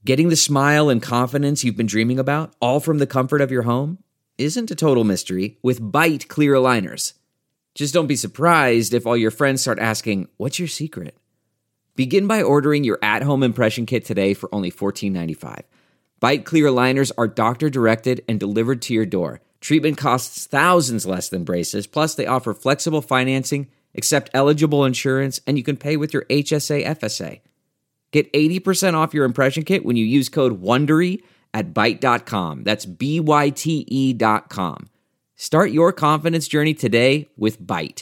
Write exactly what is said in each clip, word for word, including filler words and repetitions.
Getting the smile and confidence you've been dreaming about, all from the comfort of your home, isn't a total mystery with Byte clear aligners. Just don't be surprised if all your friends start asking, "What's your secret?" Begin by ordering your at-home impression kit today for only fourteen ninety-five. Byte clear aligners are doctor-directed and delivered to your door. Treatment costs thousands less than braces, plus they offer flexible financing, accept eligible insurance, and you can pay with your H S A F S A. Get eighty percent off your impression kit when you use code WONDERY at byte dot com. That's B Y T E dot com. Start your confidence journey today with Byte.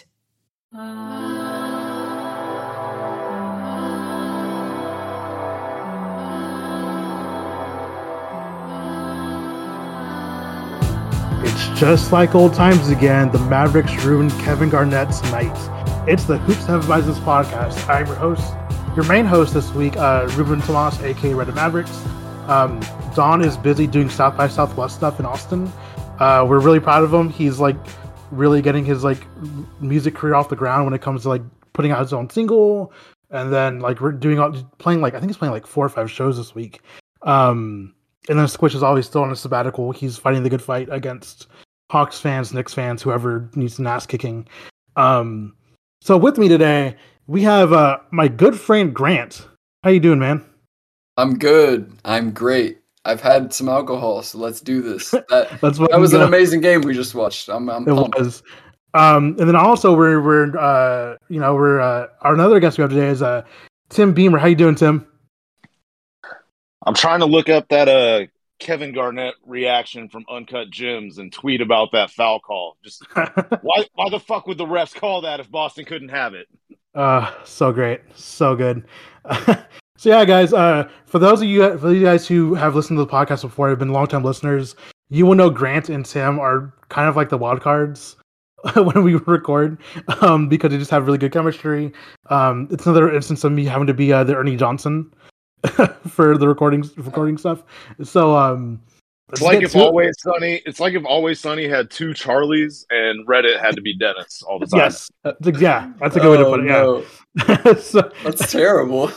It's just like old times again. The Mavericks ruined Kevin Garnett's night. It's the Hoops Have Business podcast. I'm your host, your main host this week, uh, Ruben Tomas, aka Reddit Mavericks. Um, Don is busy doing South by Southwest stuff in Austin. Uh, we're really proud of him. He's like really getting his like music career off the ground when it comes to like putting out his own single, and then like we're doing all playing like I think he's playing like four or five shows this week. Um, And then Squish is always still on a sabbatical. He's fighting the good fight against Hawks fans, Knicks fans, whoever needs an ass kicking. Um, so with me today, we have uh, my good friend Grant. How you doing, man? I'm good. I'm great. I've had some alcohol, so let's do this. That, That's that was go. an amazing game we just watched. I'm, I'm it pumped. was. Um, and then also we're we're uh, you know we're uh, our another guest we have today is uh, Tim Beamer. How you doing, Tim? I'm trying to look up that uh, Kevin Garnett reaction from Uncut Gems and tweet about that foul call. Just why why the fuck would the refs call that if Boston couldn't have it? Uh, so great. So good. So yeah, guys, uh, for those of you for you guys who have listened to the podcast before, have been longtime listeners, you will know Grant and Tim are kind of like the wild cards when we record, um, because they just have really good chemistry. Um, it's another instance of me having to be uh, the Ernie Johnson for the recording recording stuff. So um it's like if Always Sunny it's like if Always Sunny had two Charlies and Reddit had to be Dennis all the time. Yes. Yeah, that's a good way to put it. No. Yeah. So, that's terrible.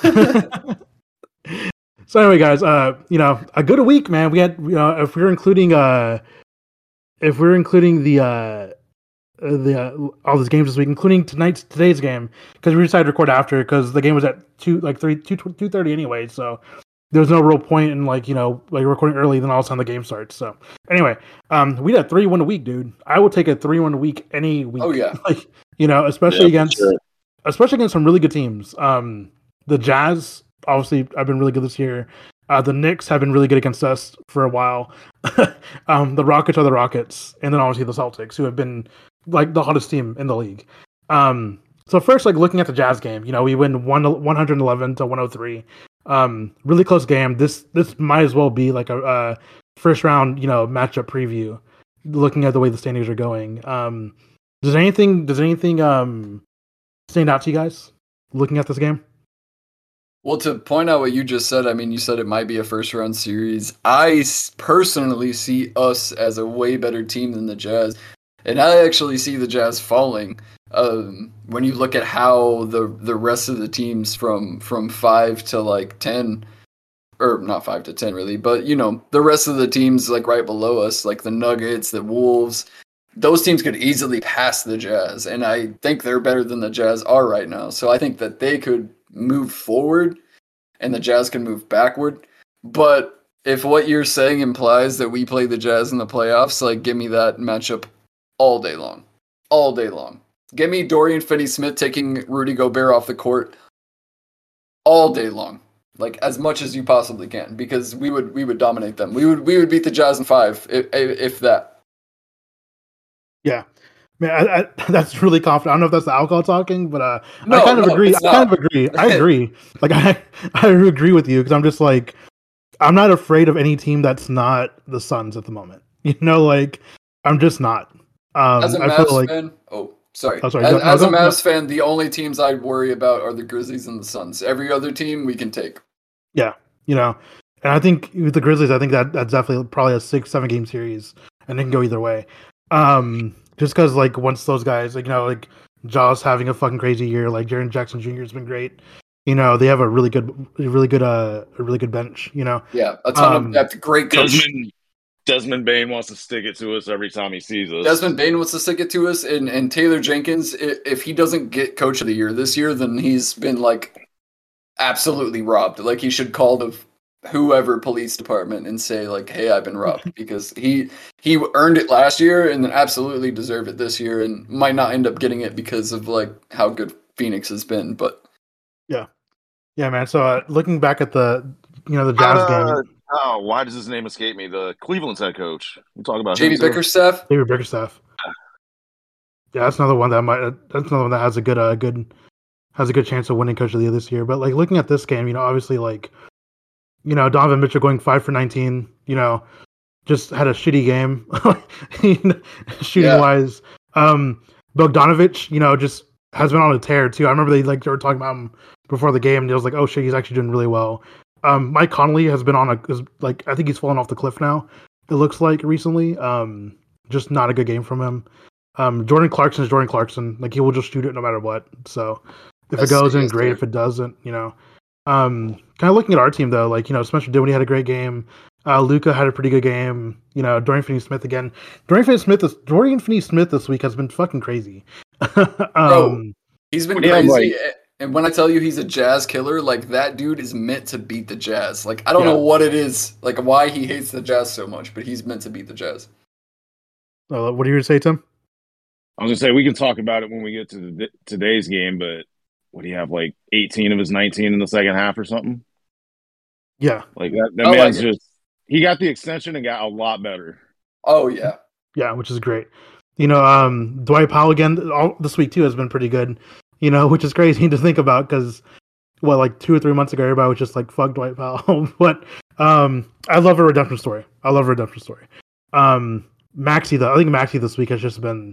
So anyway, guys, uh you know, a good week, man. We had, you know, if we're including uh if we're including the uh the uh, all these games this week, including tonight's today's game, because we decided to record after because the game was at two like three two two thirty anyway, so there's no real point in like you know like recording early, then all of a sudden the game starts. So anyway, um, we had three one a week, dude. I would take a three one a week any week. Oh yeah, like you know, especially yeah, against sure. especially against some really good teams. Um, the Jazz obviously have been really good this year. Uh, the Knicks have been really good against us for a while. um, the Rockets are the Rockets, and then obviously the Celtics, who have been like the hottest team in the league. Um, so first, like looking at the Jazz game, you know, we win one one hundred eleven to one hundred three. Um, really close game. This this might as well be like a, a first round, you know, matchup preview. Looking at the way the standings are going, um, does anything does anything um stand out to you guys looking at this game? Well, to point out what you just said, I mean, you said it might be a first round series. I personally see us as a way better team than the Jazz. And I actually see the Jazz falling um, when you look at how the the rest of the teams from from five to like ten, or not five to ten really, but you know the rest of the teams like right below us, like the Nuggets, the Wolves, those teams could easily pass the Jazz, and I think they're better than the Jazz are right now. So I think that they could move forward, and the Jazz can move backward. But if what you're saying implies that we play the Jazz in the playoffs, like give me that matchup all day long. All day long. Give me Dorian Finney-Smith taking Rudy Gobert off the court all day long. Like, as much as you possibly can. Because we would we would dominate them. We would we would beat the Jazz in five, if, if that. Yeah. Man, I, I, that's really confident. I don't know if that's the alcohol talking, but uh, no, I kind of no, agree. I kind of agree. I agree. Like, I, I agree with you because I'm just like, I'm not afraid of any team that's not the Suns at the moment. You know, like, I'm just not. Um, as a I Mavs feel like, fan, oh, sorry. Oh, sorry. As, Go, as no, a go, Mavs go. fan, the only teams I'd worry about are the Grizzlies and the Suns. Every other team we can take. Yeah, you know, and I think with the Grizzlies, I think that that's definitely probably a six, seven game series, and it can go either way. Um, just because like once those guys, like you know, like Jaws having a fucking crazy year, like Jaren Jackson Junior has been great. You know, they have a really good, really good, uh, a really good bench. You know, yeah, a ton Um, of depth. Great coach. Desmond Desmond Bain wants to stick it to us every time he sees us. Desmond Bain wants to stick it to us, and, and Taylor Jenkins, i- if he doesn't get Coach of the Year this year, then he's been like absolutely robbed. Like he should call the whoever police department and say like, "Hey, I've been robbed," because he he earned it last year and then absolutely deserved it this year, and might not end up getting it because of like how good Phoenix has been. But yeah, man. So uh, looking back at the, you know, the Jazz Uh, game, oh, why does his name escape me? The Cleveland's head coach. We talk about J B him, too? Bickerstaff, David Bickerstaff. Yeah, that's another one that might. That's another one that has a good, uh, good, has a good chance of winning Coach of the Year this year. But like looking at this game, you know, obviously like, you know, Donovan Mitchell going five for nineteen. You know, just had a shitty game, shooting Yeah. wise. Um, Bogdanovich, you know, just has been on a tear too. I remember they like they were talking about him before the game, and it was like, oh shit, he's actually doing really well. Um, Mike Conley has been on a is, like I think he's fallen off the cliff now. It looks like recently. Um, just not a good game from him. Um, Jordan Clarkson is Jordan Clarkson. Like he will just shoot it no matter what. So if That's it goes in, serious, great. dude. If it doesn't, you know. Um, kind of looking at our team though, like you know, Spencer Dinwiddie had a great game. Uh, Luca had a pretty good game. You know, Dorian Finney-Smith again. Dorian Finney-Smith, this, Dorian Finney-Smith this week has been fucking crazy. um, he's been Yeah, crazy. like- And when I tell you he's a Jazz killer, like that dude is meant to beat the Jazz. Like I don't Yeah. know what it is, like why he hates the Jazz so much, but he's meant to beat the Jazz. uh, what are you going to say, Tim? I was gonna say we can talk about it when we get to the, today's game, but what do you have, like eighteen of his nineteen in the second half or something? Yeah, Like that, that I like man's it. just he got the extension and got a lot better. Oh yeah. yeah, which is great. You know, um, Dwight Powell again all this week too has been pretty good. You know, which is crazy to think about because, well, like two or three months ago, everybody was just like, "Fuck Dwight Powell." But um, I love a redemption story. I love a redemption story. Um, Maxey, though, I think Maxey this week has just been.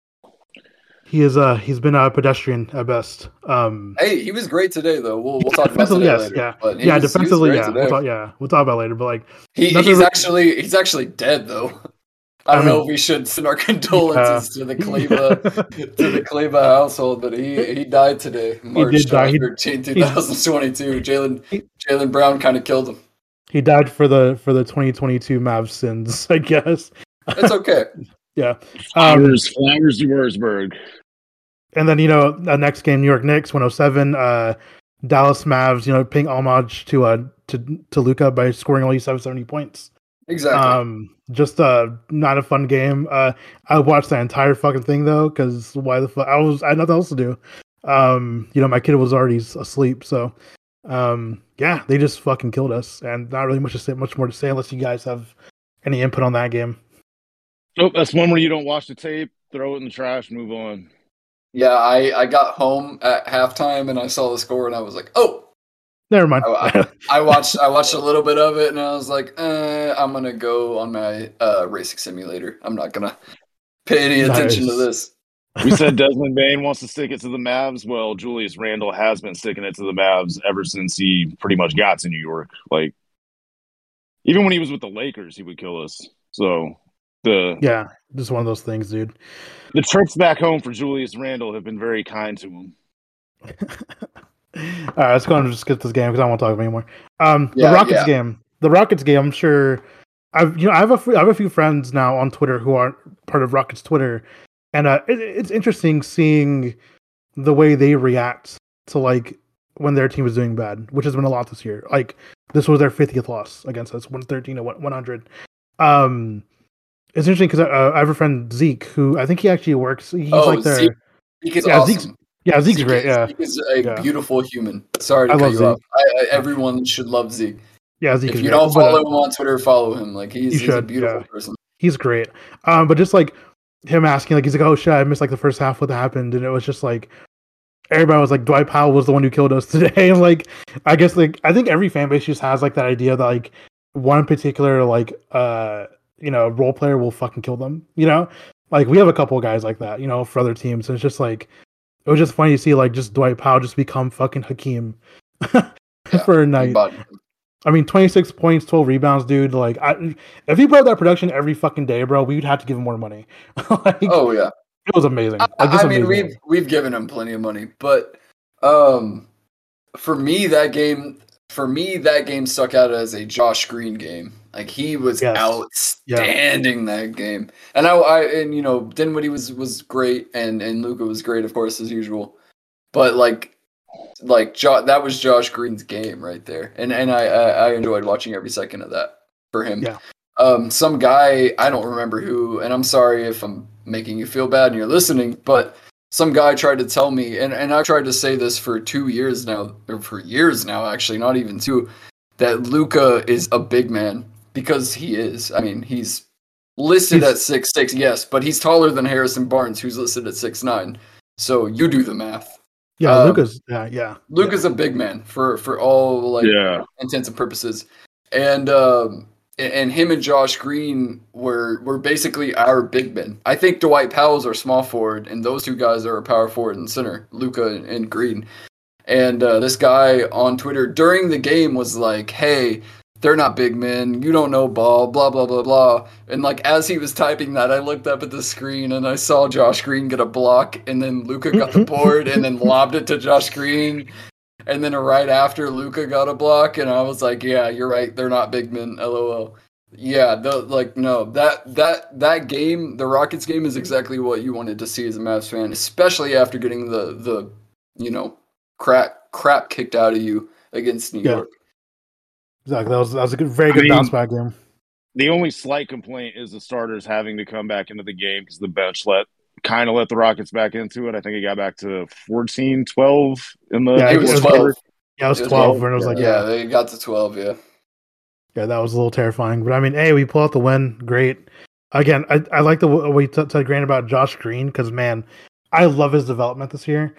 He is uh he's been a pedestrian at best. Um, Hey, he was great today though. We'll we'll talk about defensively, today yes, later. yeah, But he yeah, was- he was defensively, great yeah, today. we'll talk, yeah, we'll talk about it later. But like, He, nothing he's re- actually he's actually dead though. I don't I mean- know if we should send our condolences to the Kleba to the Kleba household, but he he died today, March did die. He- thirteenth, twenty twenty-two. Jalen Jalen Brown kind of killed him. he died for the for the twenty twenty-two Mavs sins, I guess. It's okay. Yeah. Um, Flowers, flowers to Wurzburg. And then, you know, the next game, New York Knicks, one oh seven. Uh, Dallas Mavs, you know, paying homage to uh to to Luca by scoring only seven hundred seventy points. Exactly. Um, just uh, not a fun game. Uh, I watched the entire fucking thing though, because why the fuck? I was I had nothing else to do. Um, you know, my kid was already s- asleep, so um, yeah, they just fucking killed us, and not really much to say, much more to say unless you guys have any input on that game. Nope, that's one where you don't watch the tape, throw it in the trash, move on. Yeah, I, I got home at halftime and I saw the score and I was like, oh, Never mind. I, I watched I watched a little bit of it and I was like, eh, I'm gonna go on my uh, racing simulator. I'm not gonna pay any attention to Nice. this. We said Desmond Bain wants to stick it to the Mavs. Well, Julius Randle has been sticking it to the Mavs ever since he pretty much got to New York. Like, even when he was with the Lakers, he would kill us. So the Yeah, just one of those things, dude. the trips back home for Julius Randle have been very kind to him. All right, let's go and just get this game because I don't want to talk about it anymore. Um, Yeah, the Rockets yeah. game. The Rockets game. I'm sure. I've you know I have a f- I have a few friends now on Twitter who aren't part of Rockets Twitter, and uh, it, it's interesting seeing the way they react to like when their team is doing bad, which has been a lot this year. Like this was their fiftieth loss against us, one thirteen to one hundred. Um, it's interesting because uh, I have a friend Zeke who I think he actually works. He's Oh, like their Zeke, Zeke is yeah, awesome. Zeke's- yeah Zeke's Zeke great. is, Yeah, Zeke is a Yeah. beautiful human. Sorry to I cut love you Zeke. off. I, I, everyone should love Zeke. yeah Zeke If is you great. don't But, uh, follow him on Twitter, follow him. Like he's, You he's a should, beautiful yeah. person. He's great. Um, but just like him asking, like he's like, "Oh shit, I missed like the first half. What happened?" And it was just like everybody was like, "Dwight Powell was the one who killed us today." And like, I guess like I think every fan base just has like that idea that like one particular like uh you know role player will fucking kill them. You know, like we have a couple of guys like that. You know, for other teams, and it's just like it was just funny to see like just Dwight Powell just become fucking Hakeem for a night. Body. I mean, twenty-six points, twelve rebounds, dude. Like, I, if he put up that production every fucking day, bro, we'd have to give him more money. like, Oh yeah. it was amazing. I, Like, just I mean, amazing. we've we've given him plenty of money, but um, for me that game for me that game stuck out as a Josh Green game. Like he was Yes. outstanding yeah. that game. And I, I and you know, Dinwiddie was was great and and Luka was great, of course, as usual. But like like jo- that was Josh Green's game right there. And and I, I I enjoyed watching every second of that for him. Yeah. Um some guy, I don't remember who, and I'm sorry if I'm making you feel bad and you're listening, but some guy tried to tell me, and, and I've tried to say this for two years now, or for years now, actually, not even two, that Luka is a big man, because he is. I mean, he's listed he's, at six six, yes, but he's taller than Harrison Barnes, who's listed at six nine. So you do the math. Yeah, um, Luka's, yeah, yeah. Luka's yeah. a big man for, for all like yeah. intents and purposes. And um, and him and Josh Green were were basically our big men. I think Dwight Powell's our small forward, and those two guys are a power forward and center, Luka and, and Green. And uh, this guy on Twitter during the game was like, "Hey, they're not big men. You don't know ball, blah, blah, blah, blah." And like as he was typing that, I looked up at the screen and I saw Josh Green get a block, and then Luka got the board and then lobbed it to Josh Green. And then right after, Luka got a block, and I was like, "Yeah, you're right. They're not big men. LOL." Yeah, the, like no, that that that game, the Rockets game, is exactly what you wanted to see as a Mavs fan, especially after getting the the you know crap crap kicked out of you against New Yeah. York. Exactly. That was that was a good, very good I mean, bounce back game. The only slight complaint is the starters having to come back into the game because the bench let kind of let the Rockets back into it. I think it got back to fourteen, twelve in the. Yeah, it was it was twelve. Yeah, it was It was twelve, twelve. and it was Yeah. like, Yeah, yeah, they got to twelve. Yeah. yeah, that was a little terrifying. But I mean, hey, we pull out the win. Great. Again, I, I like the way you said Grant about Josh Green because man, I love his development this year.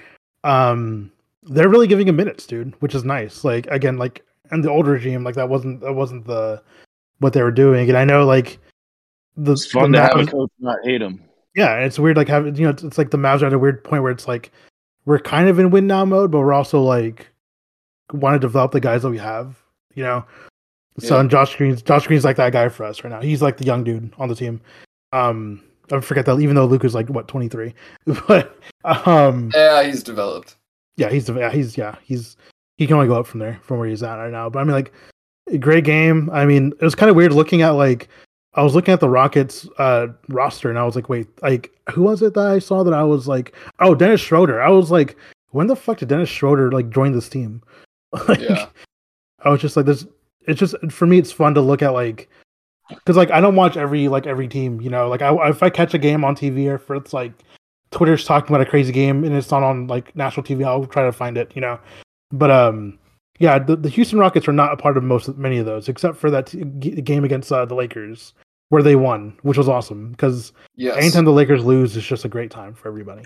Um, they're really giving him minutes, dude, which is nice. Like again, like in the old regime, like that wasn't that wasn't the what they were doing. And I know like the It's fun the to have a Mavs- coach not hate him. Yeah, it's weird. Like having you know, it's, it's like the Mavs are at a weird point where it's like we're kind of in win now mode, but we're also like want to develop the guys that we have. You know, so Yeah. and Josh Green's Josh Green's like that guy for us right now. He's like the young dude on the team. Um, I forget that even though Luka's like what twenty-three, but um, Yeah, he's developed. yeah, he's yeah he's yeah he's he can only go up from there from where he's at right now. But I mean, like a great game. I mean, it was kind of weird looking at like. I was looking at the Rockets uh, roster and I was like, wait, like, who was it that I saw that I was like, oh, Dennis Schroeder. I was like, when the fuck did Dennis Schroeder like join this team? Like, Yeah. I was just like, this, it's just, for me, it's fun to look at like, cause like, I don't watch every, like every team, you know, like I, if I catch a game on T V or if it's like Twitter's talking about a crazy game and it's not on like national T V, I'll try to find it, you know, but, um, yeah, the, the Houston Rockets are not a part of most many of those, except for that t- g- game against uh, the Lakers. Where they won, which was awesome because Yes. anytime the Lakers lose, it's just a great time for everybody.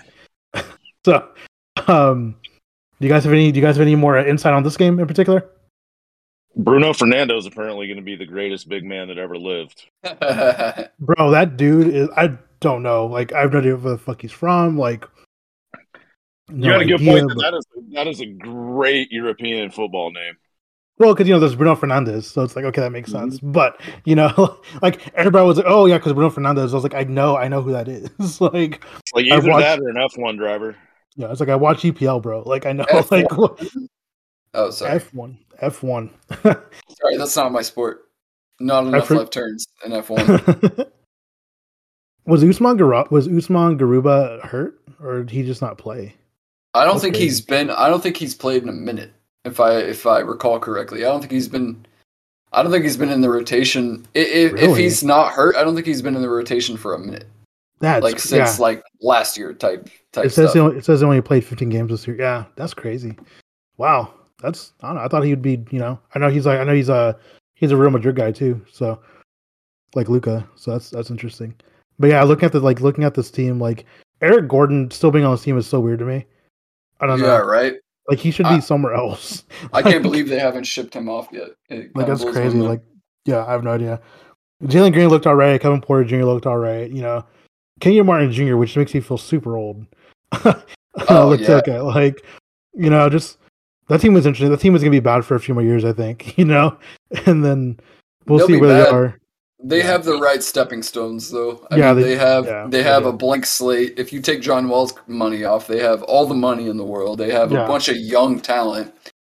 So, um, do you guys have any? Do you guys have any more insight on this game in particular? Bruno Fernando is apparently going to be the greatest big man that ever lived. Bro, that dude is. I don't know. Like, I have no idea where the fuck he's from. Like, no you got a good idea, point. but- That is that is a great European football name. Well, because you know there's Bruno Fernandez, so it's like okay, that makes Mm-hmm. sense. But you know, like everybody was like, "Oh yeah," because Bruno Fernandez. I was like, "I know, I know who that is." Like, It's like I've either watched- that or an F one driver. yeah, it's like I watch E P L, bro. Like I know, F one. like what- Oh, sorry. F one, F one. Sorry, that's not my sport. Not enough heard- left turns in F one. was Usman Garuba was Usman Garuba hurt or did he just not play? I don't That's think crazy. he's been. I don't think he's played in a minute. If I if I recall correctly, I don't think he's been. I don't think he's been in the rotation. I- If, if Really? he's not hurt, I don't think he's been in the rotation for a minute. That's Like since yeah. like last year type type It says stuff. he only, it says he only played fifteen games this year. Yeah, that's crazy. Wow, that's I don't know. I thought he would be. You know, I know he's like I know he's a he's a Real Madrid guy too. So like Luca. So that's that's interesting. But yeah, looking at the like looking at this team, like Eric Gordon still being on this team is so weird to me. I don't Yeah, know. right. Like he should be I- somewhere else. I can't believe they haven't shipped him off yet. It Like kinda that's blows my crazy. mind. Like, yeah, I have no idea. Jalen Green looked all right. Kevin Porter Junior looked all right. You know, Kenyon Martin Junior, which makes me feel super old. Oh, looked yeah. okay. Like, you know, just that team was interesting. That team was gonna be bad for a few more years, I think. You know, and then we'll They'll see be where bad. they are. They Yeah. have the right stepping stones, though. I Yeah, mean, they- they, have yeah, they they have do. a blank slate. If you take John Wall's money off, they have all the money in the world. They have Yeah. a bunch of young talent,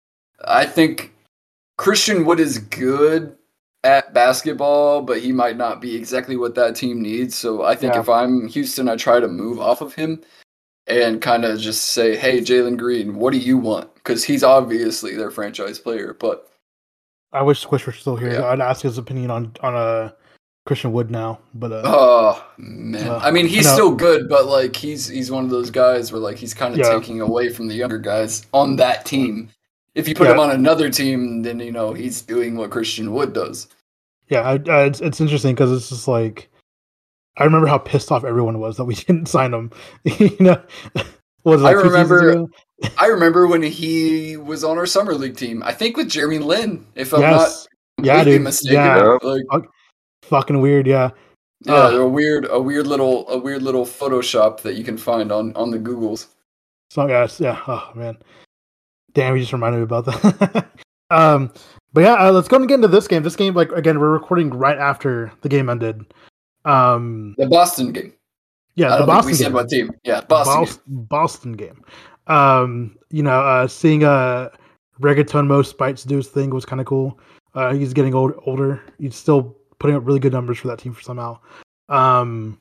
I think Christian Wood is good at basketball, but he might not be exactly what that team needs. So I think Yeah. if I'm Houston, I try to move off of him and kind of just say, hey, Jalen Green, what do you want? Because he's obviously their franchise player. But I wish Squish was still here. Yeah. I'd ask his opinion on on a Christian Wood now, but uh, oh man, Uh, I mean he's I know. still good, but like he's he's one of those guys where like he's kind of Yeah. taking away from the younger guys on that team. If you put Yeah. him on another team, then you know he's doing what Christian Wood does. yeah, I, I, it's it's interesting because it's just like I remember how pissed off everyone was that we didn't sign him. you know, what was it, I like two seasons remember- ago? I remember when he was on our summer league team. I think with Jeremy Lin, if I'm Yes, not yeah, completely dude, mistaken. yeah, Like, fucking weird. Yeah, yeah, Ugh. a weird, a weird little, a weird little Photoshop that you can find on on the Googles. so yes, yeah. Oh man, damn, you just reminded me about that. um, but yeah, uh, let's go and get into this game. This game, like again, we're recording right after the game ended. Um, The Boston game. yeah, I the don't think Boston we said game. what team. Yeah, Boston. game. Boston, Boston game. Um, you know, uh, seeing uh, Reggaeton Mo Spites do his thing was kind of cool. Uh, he's getting old, older. He's still putting up really good numbers for that team for somehow. Um,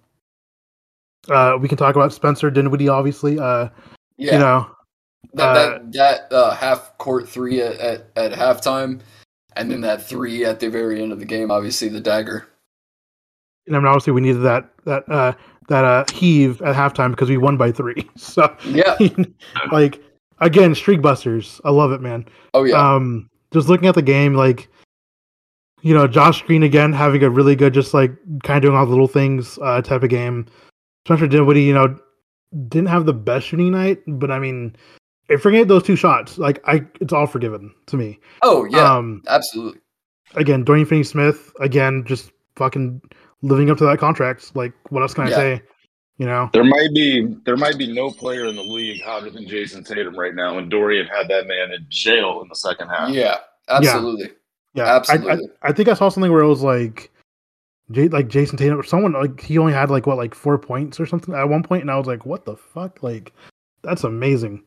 uh, we can talk about Spencer Dinwiddie, obviously. Uh, Yeah, You know, that uh, that that uh, half court three at, at at halftime, and then that three at the very end of the game. Obviously, the dagger. and I mean, obviously we needed that that uh, that uh, heave at halftime because we won by three. So, Yeah. like again, streak busters. I love it, man. Oh yeah. Um, just looking at the game, like, you know, Josh Green again having a really good, just like kind of doing all the little things uh, type of game. Spencer Dinwiddie, you know, didn't have the best shooting night, but I mean, if forget those two shots, like I, it's all forgiven to me. oh yeah. Um, absolutely. again, Dorian Finney-Smith, again, just fucking living up to that contract. Like, what else can I Yeah. say? You know, There might be there might be no player in the league hotter than Jason Tatum right now, and Dorian had that man in jail in the second half. Yeah. Absolutely. yeah, I, I, Absolutely. I think I saw something where it was like, J, like Jason Tatum or someone like he only had like what like four points or something at one point, and I was like, what the fuck? Like, that's amazing.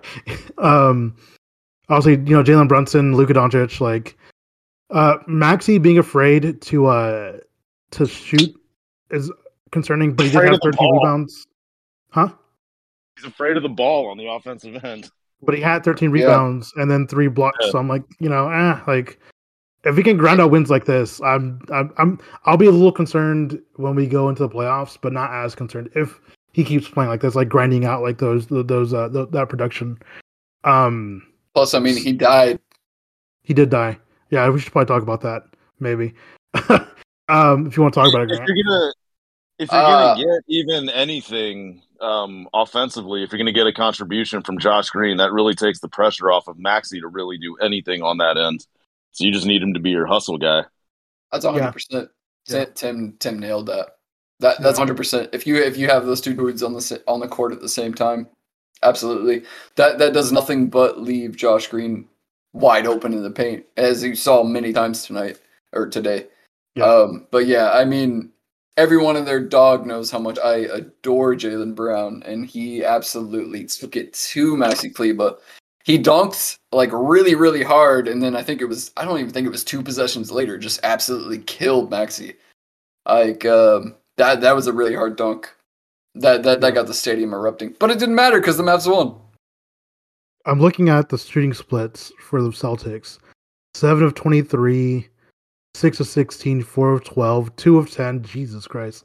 um, obviously, you know, Jalen Brunson, Luka Doncic, like, uh, Maxey being afraid to uh to shoot is concerning, but he did Afraid have of the thirteen ball. rebounds, huh? He's afraid of the ball on the offensive end. But he had thirteen Yeah. rebounds and then three blocks. Yeah. So I'm like, you know, eh, like if we can grind out wins like this, I'm, I'm, I'm, I'll be a little concerned when we go into the playoffs, but not as concerned if he keeps playing like this, like grinding out like those, those, uh, th- that production. Um, Plus, I mean, he died. he did die. Yeah, we should probably talk about that maybe. um, if you want to talk about it, If Grant. you're gonna if you're Uh, gonna get even anything um, offensively, if you're gonna get a contribution from Josh Green, that really takes the pressure off of Maxey to really do anything on that end. So you just need him to be your hustle guy. That's one hundred percent. Tim Tim nailed that. That that's Yeah. one hundred percent. If you if you have those two dudes on the sa- on the court at the same time, absolutely. That that does nothing but leave Josh Green wide open in the paint, as you saw many times tonight or today. Yeah. Um, but yeah, I mean, everyone and their dog knows how much I adore Jaylen Brown, and he absolutely took it to Maxi Kleba. He dunked like really, really hard, and then I think it was I don't even think it was two possessions later, just absolutely killed Maxi. Like um, that that was a really hard dunk. That that that got the stadium erupting. But it didn't matter because the Mavs won. I'm looking at the shooting splits for the Celtics. seven of twenty-three, six of sixteen, four of twelve, two of ten. Jesus Christ.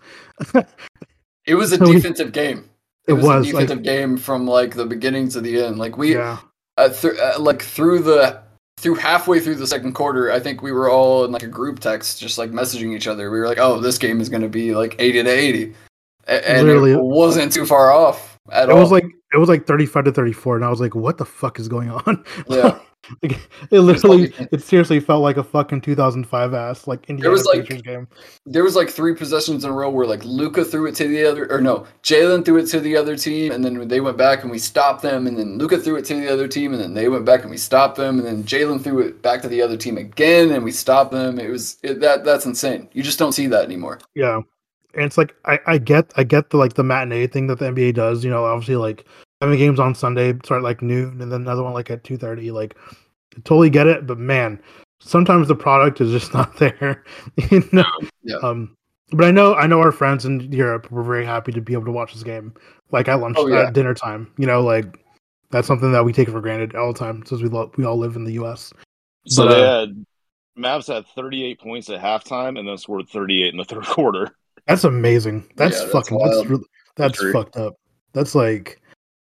It was a So we- defensive game. It, It was, was, a like- defensive game from like the beginning to the end. Like we yeah. uh, th- uh, like through the through halfway through the second quarter, I think we were all in like a group text, just like messaging each other. We were like, "Oh, this game is going to be like eighty to eighty," A- and Literally. it wasn't too far off at It all. was like it was like thirty-five to thirty-four, and I was like, "What the fuck is going on?" Yeah. like, it literally, like- it seriously felt like a fucking two thousand five ass like Indiana was like- Pacers game. there was like three possessions in a row where like Luka threw it to the other, or no, Jalen threw it to the other team, and then they went back and we stopped them, and then Luka threw it to the other team, and then they went back and we stopped them, and then Jalen threw it back to the other team again, and we stopped them. It was it, that that's insane. You just don't see that anymore. Yeah, and it's like I, I get I get the like the matinee thing that the N B A does. You know, obviously like having games on Sunday start like noon, and then another one like at two thirty. Like totally get it, but man, sometimes the product is just not there. you know? Yeah. Um, but I know I know our friends in Europe were very happy to be able to watch this game, like at lunch, Oh, yeah. at dinner time. You know, like that's something that we take for granted all the time since we lo- we all live in the U S. So But, they uh, had Mavs had thirty-eight points at halftime and then scored thirty-eight in the third quarter. That's amazing. That's Yeah, that's fucking. That's wild. really, that's True. fucked up. That's like.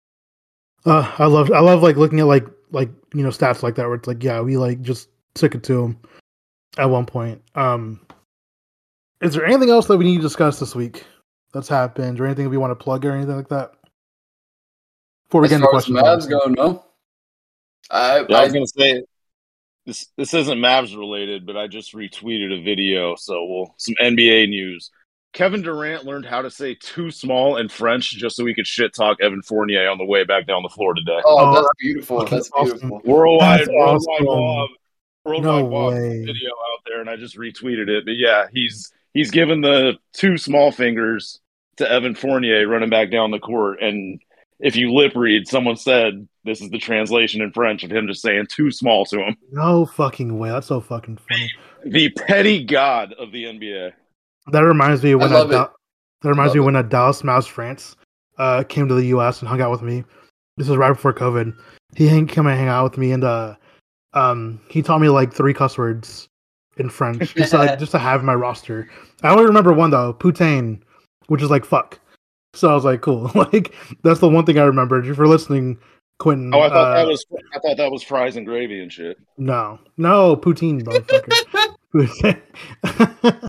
Uh, I love I love like looking at like like you know stats like that where it's like yeah we like just took it to them at one point. Um, is there anything else that we need to discuss this week that's happened or anything we want to plug or anything like that? Before we As get into far as questions, Mavs obviously. go, no. I, Yeah, I I was gonna say this this isn't Mavs related, but I just retweeted a video, so we'll some N B A news. Kevin Durant learned how to say too small in French just so he could shit talk Evan Fournier on the way back down the floor today. oh, Oh, that's beautiful. fucking That's awesome. beautiful. Worldwide, That's worldwide awesome. mob, worldwide No mob way. video out there, and I just retweeted it. But yeah, he's he's given the two small fingers to Evan Fournier running back down the court, and if you lip read, someone said this is the translation in French of him just saying too small to him. No fucking way. That's so fucking funny. The petty god of the N B A. That reminds me of when I love I, it. that reminds Love me it. when a Dallas Mouse France uh came to the U S and hung out with me. This was right before COVID. He hang, came and hang out with me and uh um he taught me like three cuss words in French just to, like just to have in my roster. I only remember one though, poutine, which is like fuck. So I was like, cool. Like that's the one thing I remembered. If you're listeing, Quentin. Oh, I thought uh, that was I thought that was fries and gravy and shit. no, no poutine, motherfucker. Poutine.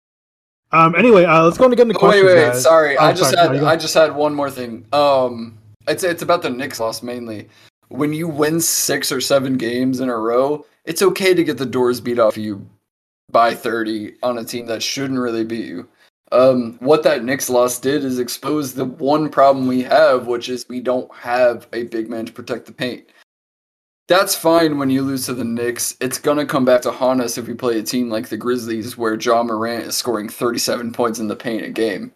um. Anyway, uh, let's go and get into Oh, wait, questions. wait, wait. guys. Sorry, Oh, I just sorry. No, had you go. I just had one more thing. Um, it's it's about the Knicks loss mainly. When you win six or seven games in a row, it's okay to get the doors beat off you by thirty on a team that shouldn't really beat you. Um, what that Knicks loss did is expose the one problem we have, which is we don't have a big man to protect the paint. That's fine when you lose to the Knicks. It's going to come back to haunt us if we play a team like the Grizzlies where Ja Morant is scoring thirty-seven points in the paint a game.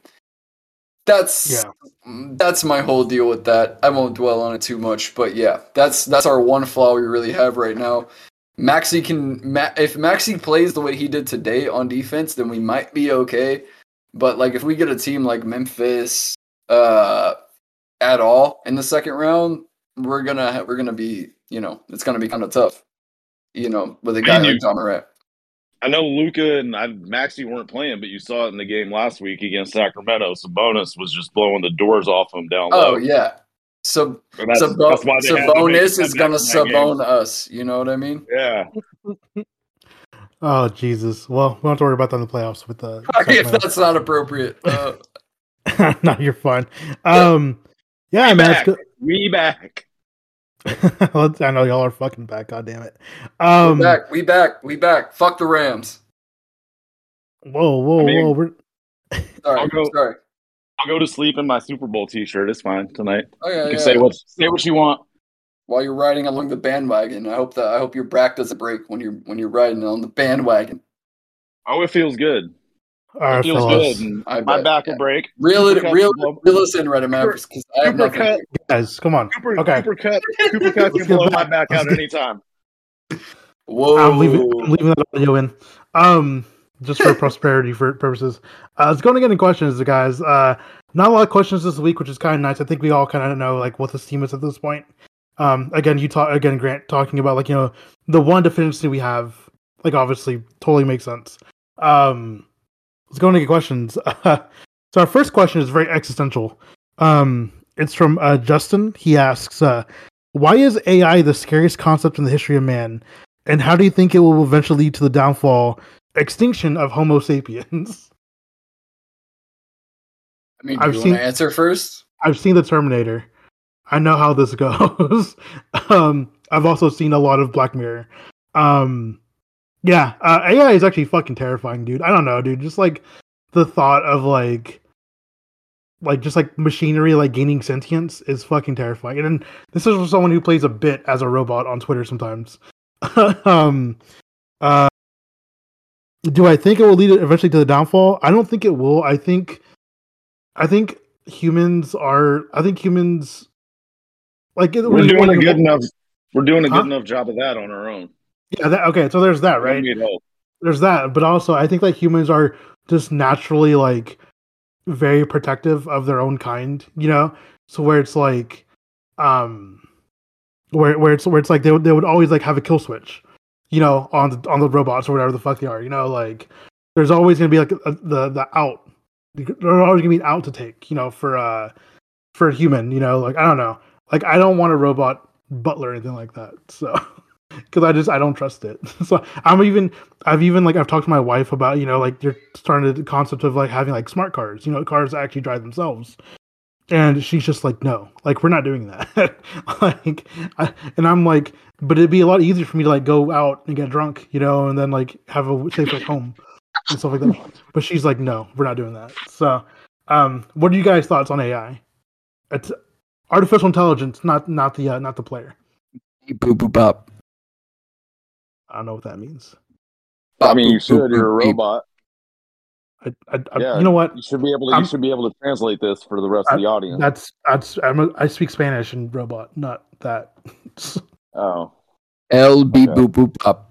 That's Yeah. that's my whole deal with that. I won't dwell on it too much, but yeah, that's that's our one flaw we really have right now. Maxey can Ma- if Maxey plays the way he did today on defense, then we might be okay. But like if we get a team like Memphis uh, at all in the second round, we're gonna ha- we're gonna be you know it's gonna be kind of tough. You know, with a guy mean, like you- Ja Morant. I know Luka and I, Maxey weren't playing, but you saw it in the game last week against Sacramento. Sabonis was just blowing the doors off him down low. Oh yeah. So And that's, Sabo- that's why they had to make a Sabonis is comeback gonna in that game. Sabone us. You know what I mean? Yeah. Oh Jesus. Well, we don't have to worry about that in the playoffs with the. If that's not appropriate. Uh, no, you're fine. Um. Yeah, We man. back. It's good. We back. Let's- I know y'all are fucking back. God damn it. we Um. back. We back. We back. Fuck the Rams. Whoa, whoa, I mean- whoa. We're, Sorry. I'll go- Sorry. I'll go to sleep in my Super Bowl T-shirt. It's fine tonight. Oh yeah. You can yeah. say what say what you want. While you're riding along the bandwagon, I hope that I hope your back doesn't break when you're when you're riding on the bandwagon. Oh, it feels good. all right, It feels fellas. good. And I my bet, back yeah. will break. Reel it, Supercut's reel, blow- reel us in, Reddit Mavericks, because I have nothing. Supercut, Guys, come on. super, Okay. super cut, super cut Let's can get blow back- my back let's out get- anytime. Whoa. I'm leaving, I'm leaving that audio in. Um, just for prosperity for purposes. Uh, let's go and get into questions, guys. Uh, not a lot of questions this week, which is kind of nice. I think we all kind of know like what this team is at this point. Um, again, you talk again, Grant, talking about like you know the one deficiency we have, like obviously totally makes sense. Um, let's go and get questions. so our first question is very existential. Um, it's from uh, Justin. He asks, uh, "Why is A I the scariest concept in the history of man? And how do you think it will eventually lead to the downfall, extinction of Homo sapiens?" I mean, do I've you seen- want to answer first? I've seen the Terminator. I know how this goes. um, I've also seen a lot of Black Mirror. Um, yeah, uh, A I is actually fucking terrifying, dude. I don't know, dude. Just like the thought of like, like just like machinery like gaining sentience is fucking terrifying. And then this is for someone who plays a bit as a robot on Twitter sometimes. um, uh, do I think it will lead eventually to the downfall? I don't think it will. I think, I think humans are. I think humans like We're doing a good enough. We're doing a good Huh? enough job of that on our own. Yeah. That, okay. So there's that, We don't right? need help. There's that, but also I think like humans are just naturally like very protective of their own kind, you know. So where it's like, um, where where it's where it's like they would they would always like have a kill switch, you know, on the on the robots or whatever the fuck they are, you know. Like there's always gonna be like a, the the out. There's always gonna be an out to take, you know, for uh for a human, you know. Like I don't know, like I don't want a robot butler or anything like that, so. Because I just I don't trust it. So I'm even I've even like I've talked to my wife about, you know, like they're starting the concept of like having like smart cars, you know, cars that actually drive themselves, and she's just like, no, like we're not doing that. Like, I, and I'm like, but it'd be a lot easier for me to like go out and get drunk, you know, and then like have a safe like home and stuff like that. But she's like, no, we're not doing that. So, um, what are you guys' thoughts on A I? It's artificial intelligence, not not the uh, not the player. Boop boop up. I don't know what that means. I mean, you should. You're a robot. I, I, I Yeah, you know what? You should be able to. I'm- You should be able to translate this for the rest of the audience. That's that's I'm a, I speak Spanish and robot, not that. Oh, L B Okay. boop boop up.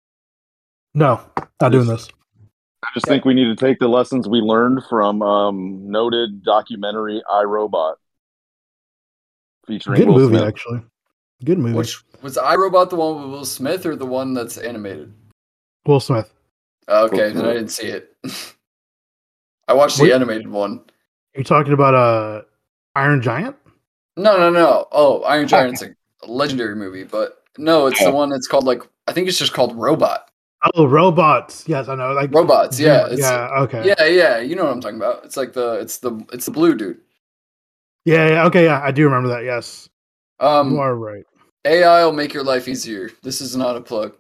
No, not doing this. I just think we need to take the lessons we learned from um, noted documentary iRobot, featuring Good Will movie, Smith. actually. Good movie. Which was iRobot the one with Will Smith or the one that's animated? Will Smith. Okay, Will then I Smith. didn't see it. I watched What? the animated one. You're talking about uh, Iron Giant? No, no, no. Oh, Iron Giant's a legendary movie, but no, it's the one that's called like I think it's just called Robot. Oh, robots. Yes, I know. Like Robots, yeah. It's, yeah. Okay. Yeah, yeah. You know what I'm talking about. It's like the it's the it's the blue dude. Yeah. Yeah. Okay. Yeah, I do remember that. Yes, you Um, are right. A I will make your life easier. This is not a plug.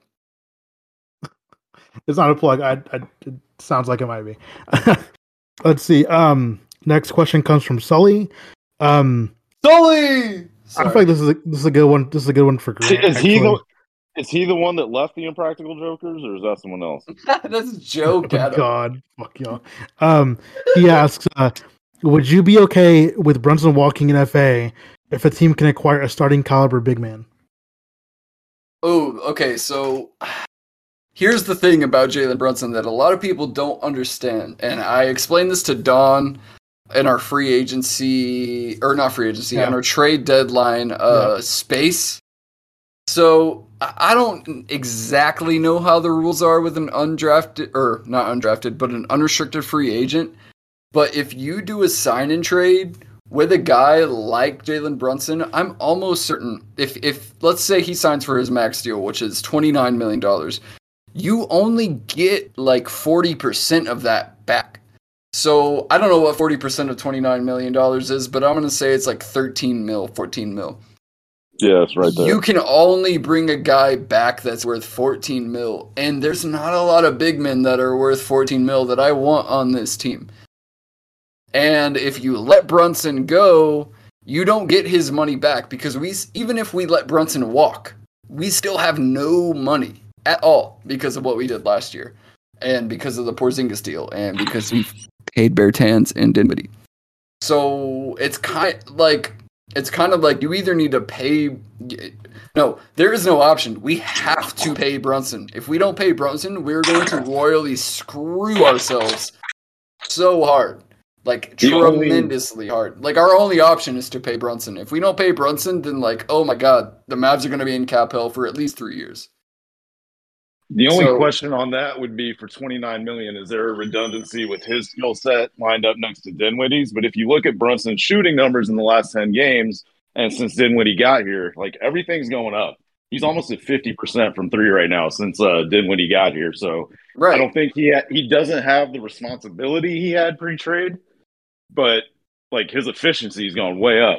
It's not a plug. I, I it sounds like it might be. Let's see. Um, next question comes from Sully. Um, Sully. I feel like this is a, this is a good one. This is a good one for Grant. Is he actually. the is he the one that left the Impractical Jokers, or is that someone else? That's a joke, Oh, Adam. God, fuck y'all. Um, he asks, uh, would you be okay with Brunson walking in F A if a team can acquire a starting caliber big man? Oh, okay. So here's the thing about Jalen Brunson that a lot of people don't understand, and I explained this to Don in our free agency, or not free agency, Yeah. in our trade deadline uh, space. So I I don't exactly know how the rules are with an undrafted, or not undrafted, but an unrestricted free agent. But if you do a sign-in trade with a guy like Jalen Brunson, I'm almost certain if, if let's say he signs for his max deal, which is twenty-nine million dollars, you only get like forty percent of that back. So I don't know what forty percent of twenty-nine million dollars is, but I'm going to say it's like thirteen mil, fourteen mil. Yeah, it's right there. You can only bring a guy back that's worth fourteen mil, and there's not a lot of big men that are worth fourteen mil that I want on this team. And if you let Brunson go, you don't get his money back because we, even if we let Brunson walk, we still have no money at all because of what we did last year, and because of the Porzingis deal, and because we paid Bertans and Dinwiddie. So it's kind like it's kind of like you either need to pay. No, there is no option. We have to pay Brunson. If we don't pay Brunson, we're going to royally screw ourselves so hard. Like, The only- tremendously hard. Like, our only option is to pay Brunson. If we don't pay Brunson, then, like, oh my god, the Mavs are going to be in cap hell for at least three years. The only So- question on that would be for twenty-nine million dollars, is there a redundancy with his skill set lined up next to Dinwiddie's? But if you look at Brunson's shooting numbers in the last ten games, and since Dinwiddie got here, like everything's going up. He's almost at fifty percent from three right now since uh, Dinwiddie got here. So Right. I don't think he ha- he doesn't have the responsibility he had pre-trade, but like his efficiency's gone way up.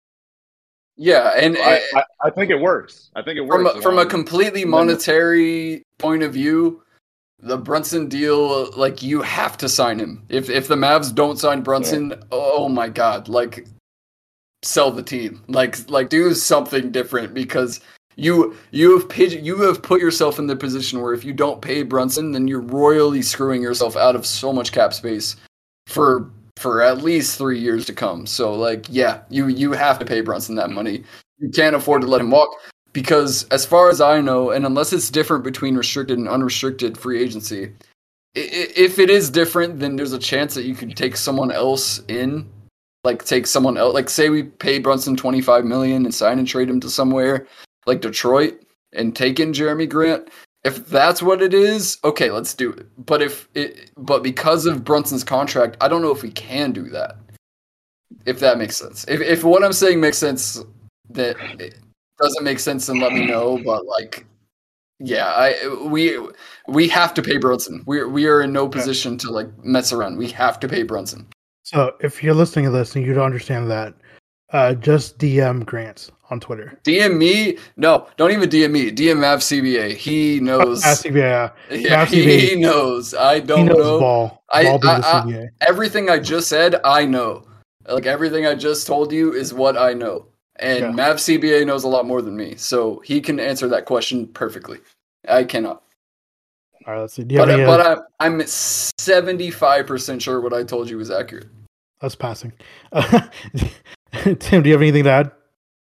Yeah, and I, I, I think it works. I think it from works. a, from a Um, completely then- monetary point of view, the Brunson deal, like, you have to sign him. If if the Mavs don't sign Brunson, oh my god, like, sell the team. Like like do something different because you you have paid, you have put yourself in the position where if you don't pay Brunson, then you're royally screwing yourself out of so much cap space for for at least three years to come. So like, yeah, you you have to pay Brunson that money. You can't afford to let him walk. because as far as I know, and unless it's different between restricted and unrestricted free agency, if it is different, then there's a chance that you could take someone else in, like take someone else. Like say we pay Brunson twenty-five million dollars and sign and trade him to somewhere like Detroit and take in Jeremy Grant. If that's what it is, okay, let's do it. But if it, but because of Brunson's contract, I don't know if we can do that. If that makes sense. If if what I'm saying makes sense, that it doesn't make sense, then let me know. But like, yeah, I we we have to pay Brunson. We we are in no position to like mess around. We have to pay Brunson. So if you're listening to this and you don't understand that, uh, just D M Grant on Twitter. D M me? No, don't even D M me. D M Mav C B A. He knows. Mav C B A. Yeah, yeah Mav he, C B A. he knows. I don't he knows know. Ball. I, Ball being I, the I, C B A. Everything I just said, I know. Like everything I just told you is what I know. And Yeah. Mav C B A knows a lot more than me. So he can answer that question perfectly. I cannot. All right, let's see. Do you But, have any, but uh, I'm, I'm seventy-five percent sure what I told you was accurate. that's passing. Uh, Tim, do you have anything to add?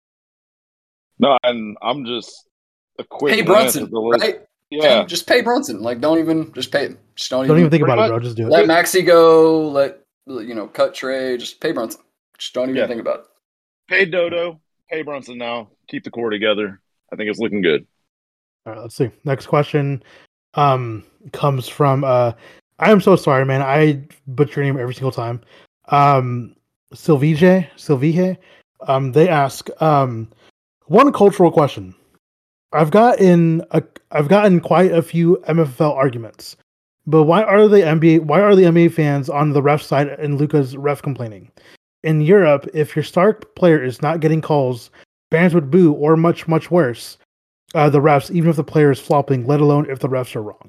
No, and I'm just a quick. Pay glance Brunson, at the list. right? Yeah, Pay- just pay Brunson. Like, don't even, just pay him. Just don't, Don't even think pretty about it, much- bro. Just do it. let Maxi go. Let, you know, cut Trey. Just pay Brunson. Just don't even Yeah. think about it. pay Dodo, pay Brunson now. Keep the core together. I think it's looking good. All right, let's see. Next question um, comes from. Uh, I am so sorry, man. I butcher your name every single time. Um, Sylvije, Sylvije. Um, they ask um, one cultural question. I've gotten a, I've gotten quite a few M F L arguments, but why are the N B A? Why are the N B A fans on the ref side and Luka's ref complaining? In Europe, if your star player is not getting calls, fans would boo, or much, much worse, uh, the refs, even if the player is flopping, let alone if the refs are wrong.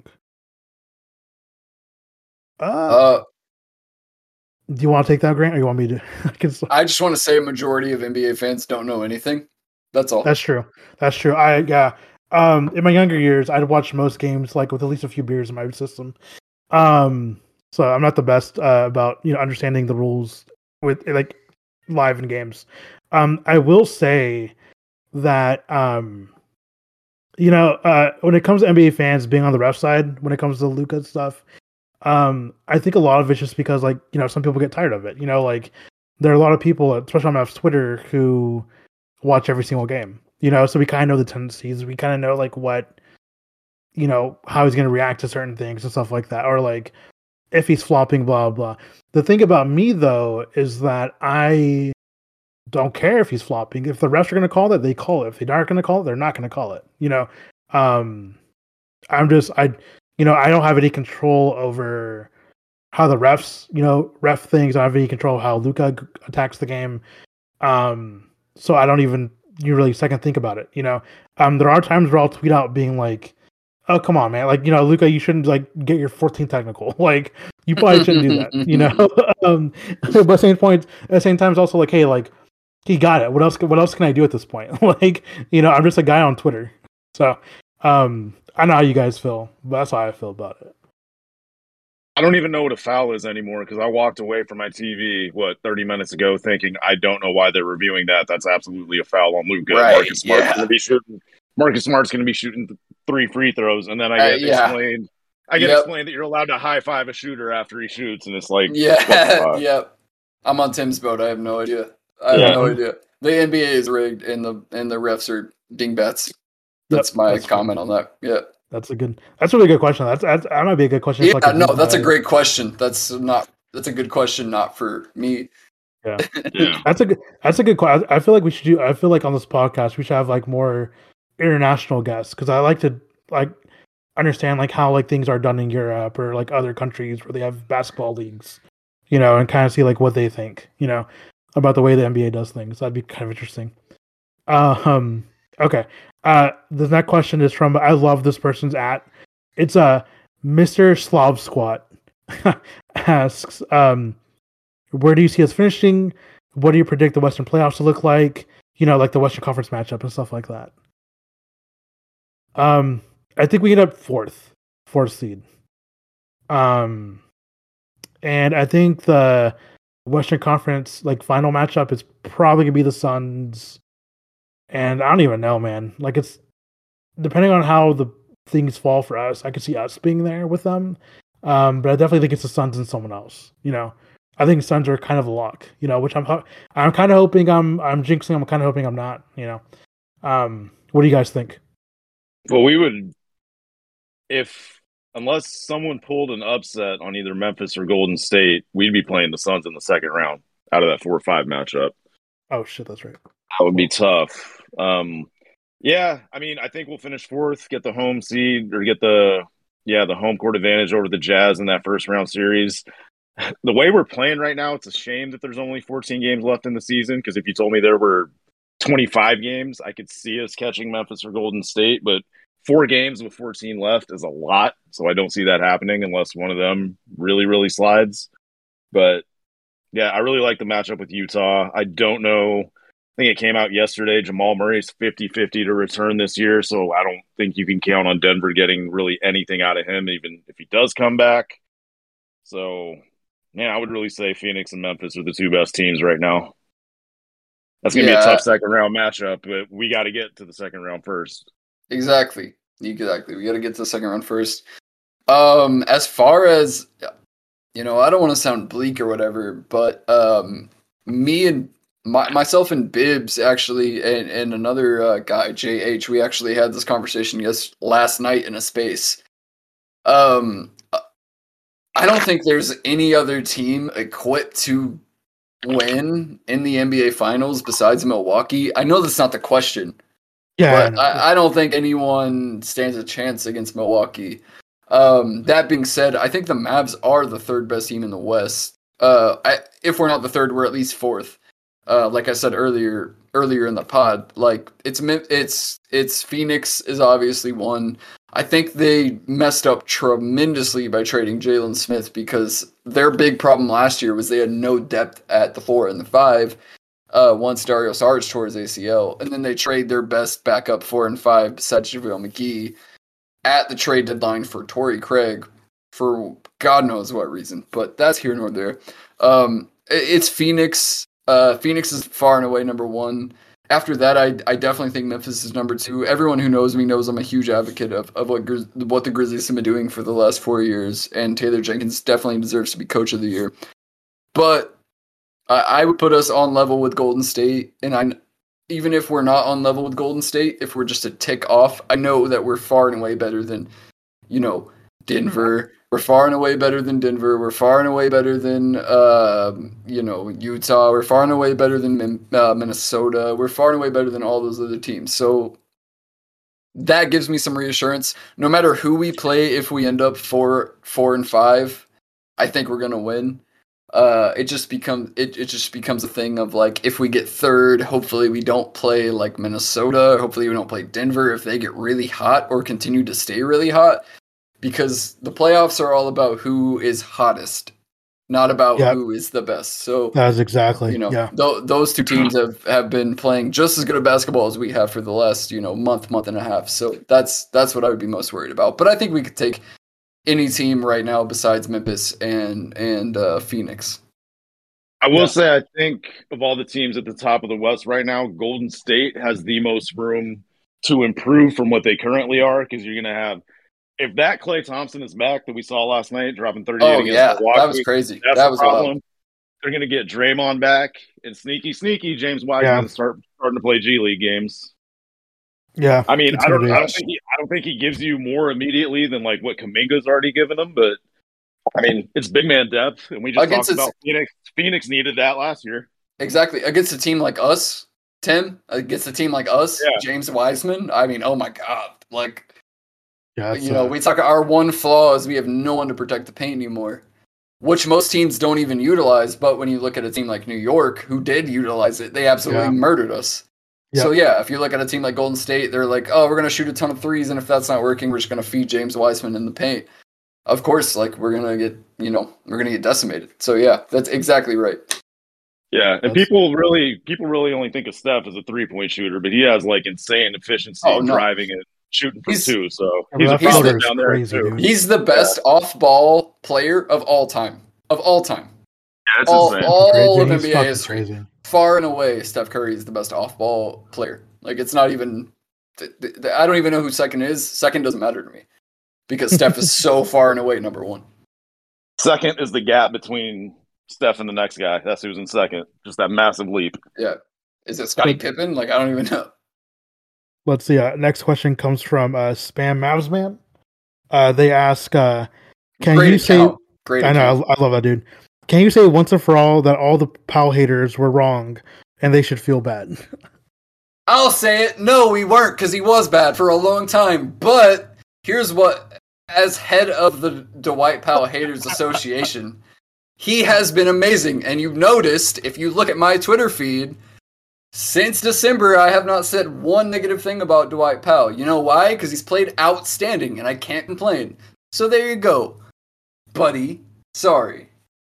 Uh, Uh, do you want to take that, Grant, or you want me to? I can, I just want to say a majority of N B A fans don't know anything. That's all. that's true. That's true. I yeah. Um, in my younger years, I'd watch most games like with at least a few beers in my system. Um, so I'm not the best uh, about you know understanding the rules with like live in games. Um, I will say that um, you know uh, when it comes to N B A fans being on the ref side, when it comes to Luka stuff, um, I think a lot of it's just because like you know some people get tired of it. You know, like there are a lot of people, especially on Mavs Twitter, who watch every single game. You know, so we kind of know the tendencies. We kind of know like what you know how he's going to react to certain things and stuff like that, or like if he's flopping, blah blah. The thing about me though is that I don't care if he's flopping. If the refs are going to call it, they call it. If they aren't going to call it, they're not going to call it. You know, um, I'm just I, you know, I don't have any control over how the refs, you know, ref things. I don't have any control how Luka attacks the game. Um, so I don't even you really second think about it. You know, um, there are times where I'll tweet out being like, "Oh, come on, man! Like, you know, Luka, you shouldn't like get your fourteenth technical. Like, you probably shouldn't do that. You know." um, but at the same point, at the same time, it's also like, hey, like, he got it. What else? What else can I do at this point? Like, you know, I'm just a guy on Twitter. So, um, I know how you guys feel, but that's how I feel about it. I don't even know what a foul is anymore because I walked away from my T V, what, thirty minutes ago thinking, I don't know why they're reviewing that. That's absolutely a foul on Luka. Right, Marcus Smart's yeah. going to be shooting. Marcus Smart's going to be shooting th- three free throws, and then I Uh, get yeah. explained. I get Yep. explained that you're allowed to high five a shooter after he shoots, and it's like, what the Yeah, fuck? yep. I'm on Tim's boat. I have no idea. I have Yeah. no idea. The N B A is rigged, and the and the refs are dingbats. That's Yep, my that's comment on that. Yeah. That's a good. That's a really good question. That's, that's that might be a good question. Yeah, It's like no, deep that's a dive. great question. That's not. That's a good question, not for me. Yeah. Yeah. That's a good. That's a good question. I feel like we should do. I feel like on this podcast we should have like more international guests because I like to like understand like how like things are done in Europe or like other countries where they have basketball leagues, you know, and kind of see like what they think, you know, about the way the N B A does things. That'd be kind of interesting. Uh, um. Okay. Uh, the next question is from. I love this person's at. It's a uh, Mister Slav Squat asks, um, where do you see us finishing? What do you predict the Western playoffs to look like? You know, like the Western Conference matchup and stuff like that. Um, I think we end up fourth, fourth seed. Um, and I think the Western Conference like final matchup is probably gonna be the Suns And I don't even know, man. Like it's depending on how the things fall for us, I could see us being there with them. Um, but I definitely think it's the Suns and someone else. You know, I think Suns are kind of a lock. You know, which I'm ho- I'm kind of hoping I'm I'm jinxing. I'm kind of hoping I'm not. You know, um, what do you guys think? Well, we would if unless someone pulled an upset on either Memphis or Golden State, we'd be playing the Suns in the second round out of that four or five matchup. Oh shit, that's right. That would be tough. Um, yeah, I mean, I think we'll finish fourth, get the home seed, or get the yeah the home court advantage over the Jazz in that first round series. The way we're playing right now, it's a shame that there's only fourteen games left in the season. Because if you told me there were twenty-five games, I could see us catching Memphis or Golden State. But four games with fourteen left is a lot, so I don't see that happening unless one of them really, really slides. But yeah, I really like the matchup with Utah. I don't know. I think it came out yesterday. Jamal Murray's fifty-fifty to return this year, so I don't think you can count on Denver getting really anything out of him, even if he does come back. So, man, I would really say Phoenix and Memphis are the two best teams right now. That's going to Yeah. be a tough second round matchup, but we got to get to the second round first. Exactly. Exactly. We got to get to the second round first. Um, as far as, you know, I don't want to sound bleak or whatever, but um, me and my, myself and Bibbs actually, and, and another uh, guy, J H, we actually had this conversation yes last night in a space. Um, I don't think there's any other team equipped to win in the N B A Finals besides Milwaukee. I know that's not the question. Yeah, But I, I don't think anyone stands a chance against Milwaukee. Um, that being said, I think the Mavs are the third best team in the West. Uh, I, if we're not the third, we're at least fourth. Uh, like I said earlier, earlier in the pod, like it's it's it's Phoenix is obviously one. I think they messed up tremendously by trading Jalen Smith because their big problem last year was they had no depth at the four and the five. Uh, once Dario Saric tore his A C L, and then they trade their best backup four and five besides JaVale McGee at the trade deadline for Torrey Craig for God knows what reason, but that's here nor there. Um, it's Phoenix. Uh, Phoenix is far and away number one. After that, I I definitely think Memphis is number two. Everyone who knows me knows I'm a huge advocate of, of what Grizz- what the Grizzlies have been doing for the last four years, and Taylor Jenkins definitely deserves to be Coach of the Year. But I, I would put us on level with Golden State, and I even if we're not on level with Golden State, if we're just a tick off, I know that we're far and away better than, you know, Denver. We're far and away better than Denver. We're far and away better than, uh, you know, Utah. We're far and away better than uh, Minnesota. We're far and away better than all those other teams. So that gives me some reassurance. No matter who we play, if we end up four, four and five, I think we're gonna win. Uh, it just becomes it, it just becomes a thing of like if we get third, hopefully we don't play like Minnesota. Hopefully we don't play Denver if they get really hot or continue to stay really hot. Because the playoffs are all about who is hottest, not about Yep. who is the best. So, that's exactly. you know, yeah. th- those two teams have, have been playing just as good of basketball as we have for the last, you know, month, month and a half. So that's that's what I would be most worried about. But I think we could take any team right now besides Memphis and and uh, Phoenix. I will Yeah. say, I think of all the teams at the top of the West right now, Golden State has the most room to improve from what they currently are because you're going to have if that Klay Thompson is back that we saw last night, dropping thirty-eight Oh against yeah, Milwaukee, that was crazy. that's That the was problem. wild. They're going to get Draymond back and sneaky, sneaky James Wiseman Yeah. start starting to play G League games. Yeah. I mean, it's I gonna don't, be- I don't think he, I don't think he gives you more immediately than like what Kuminga's already given him. But I mean, it's big man depth, and we just Against talked his- about Phoenix. Phoenix needed that last year. Exactly. Against a team like us, Tim, against a team like us, Yeah. James Wiseman, I mean, oh my God. Like, yeah, it's, you know, uh, we talk our one flaw is we have no one to protect the paint anymore, which most teams don't even utilize. But when you look at a team like New York, who did utilize it, they absolutely Yeah. murdered us. So yeah, if you look at a team like Golden State, they're like, oh, we're gonna shoot a ton of threes, and if that's not working, we're just gonna feed James Wiseman in the paint. Of course, like we're gonna get, you know, we're gonna get decimated. So yeah, that's exactly right. Yeah, and That's- people really, people really only think of Steph as a three point shooter, but he has like insane efficiency Oh, no. driving it, shooting from He's- two. So Yeah, he's a that he's problem floater is down there crazy, too. dude. He's the best off-ball player of all time. Of all time. Yeah, that's all insane. all Crazy. of He's N B A fucking history. crazy. Far and away, Steph Curry is the best off-ball player. Like, it's not even. Th- th- I don't even know who second is. Second doesn't matter to me because Steph is so far and away number one. Second is the gap between Steph and the next guy. That's who's in second. Just that massive leap. Yeah. Is it Scottie Pippen? Like, I don't even know. Let's see. Uh, next question comes from uh, Spam Mavsman. Uh, they ask, uh, "Can Great you account. say?" Great I know. I, I love that dude. Can you say once and for all that all the Powell haters were wrong and they should feel bad? I'll say it. No, we weren't, because he was bad for a long time. But here's what, as head of the Dwight Powell Haters Association, he has been amazing. And you've noticed, if you look at my Twitter feed, since December, I have not said one negative thing about Dwight Powell. You know why? Because he's played outstanding, and I can't complain. So there you go, buddy. Sorry.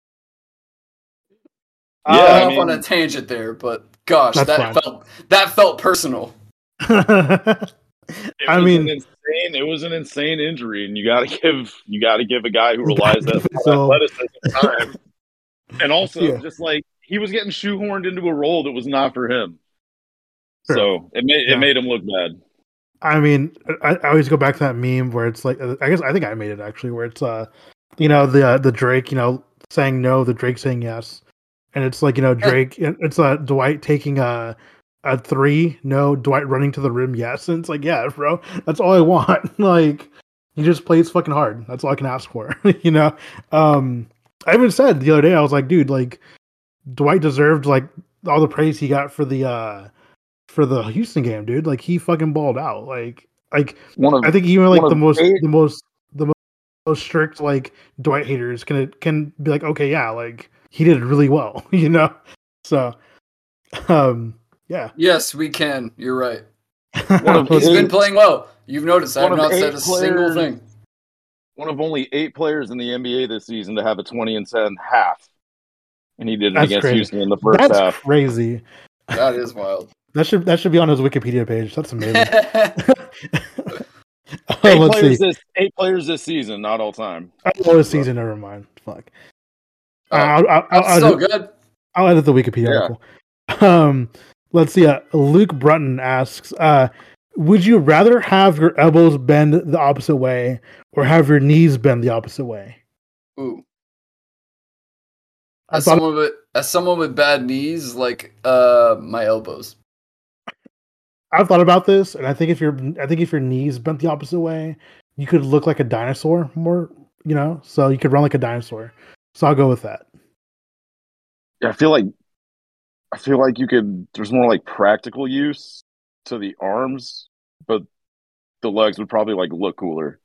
Yeah, I I went mean, off on a tangent there, but gosh, That's that fine. felt that felt personal. it I was mean- an insane. It was an insane injury, and you got to give you got to give a guy who relies on So- athleticism time. And also, Yeah. just like he was getting shoehorned into a role that was not for him, Sure. so it made Yeah. it made him look bad. I mean, I, I always go back to that meme where it's like, I guess I think I made it actually, where it's uh, you know, the uh, the Drake, you know, saying no, the Drake saying yes, and it's like, you know, Drake, it's uh Dwight taking a a three, no, Dwight running to the rim, yes, and it's like, yeah, bro, that's all I want. Like, he just plays fucking hard. That's all I can ask for, you know. Um, I even said the other day, I was like, dude, like, Dwight deserved like all the praise he got for the uh for the Houston game, dude. Like, he fucking balled out. Like, like One of I think even like one the of most eight- the most the most, most strict like Dwight haters can can be like, okay, yeah, like he did really well, you know. So, um, yeah, Yes, we can. You're right. One of He's eight- been playing well. You've noticed. I have one of not said eight a single players- thing. one of only eight players in the N B A this season to have a twenty and seven half, and he did it That's against crazy. Houston in the first that's half. crazy. That is wild. That should that should be on his Wikipedia page. That's amazing. Oh, Eight let's players see. this eight players this season, not all time. Oh, this season. Never mind. Fuck. Oh, I'll, I'll, I'll, That's I'll, so good. I'll edit the Wikipedia Yeah. article. Um, let's see. Uh, Luke Brunton asks, uh, would you rather have your elbows bend the opposite way or have your knees bend the opposite way? Ooh. I As thought- someone with as someone with bad knees, like uh my elbows. I've thought about this, and I think if your I think if your knees bent the opposite way, you could look like a dinosaur more, you know, so you could run like a dinosaur. So I'll go with that. Yeah, I feel like I feel like you could. There's more like practical use to the arms, but the legs would probably like look cooler.